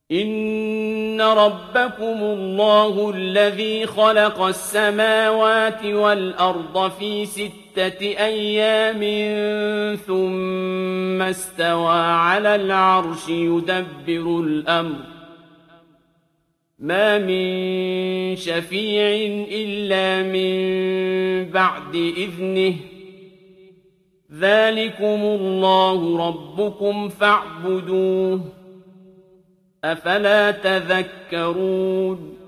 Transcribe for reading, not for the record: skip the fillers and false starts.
إِنَّ رَبَّكُمُ اللَّهُ الَّذِي خَلَقَ السَّمَاوَاتِ وَالْأَرْضَ فِي 6 أَيَّامٍ ثُمَّ اسْتَوَىٰ عَلَى الْعَرْشِ يُدَبِّرُ الْأَمْرَ ۖ مَا مِن شَفِيعٍ إِلَّا مِن بَعْدِ إِذْنِهِ ۚ ذَٰلِكُمُ اللَّهُ رَبُّكُمْ فَاعْبُدُوهُ ۚ أَفَلَا تَذَكَّرُونَ